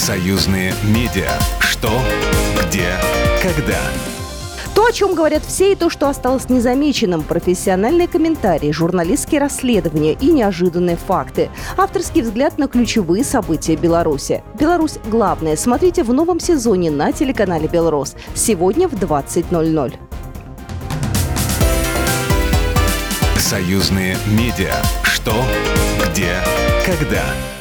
Союзные медиа. Что, где, когда. То, о чем говорят все, и то, что осталось незамеченным. Профессиональные комментарии, журналистские расследования и неожиданные факты. Авторский взгляд на ключевые события Беларуси. Беларусь главное. Смотрите в новом сезоне на телеканале «Белрос». Сегодня в 20:00. Союзные медиа. Что, где, когда.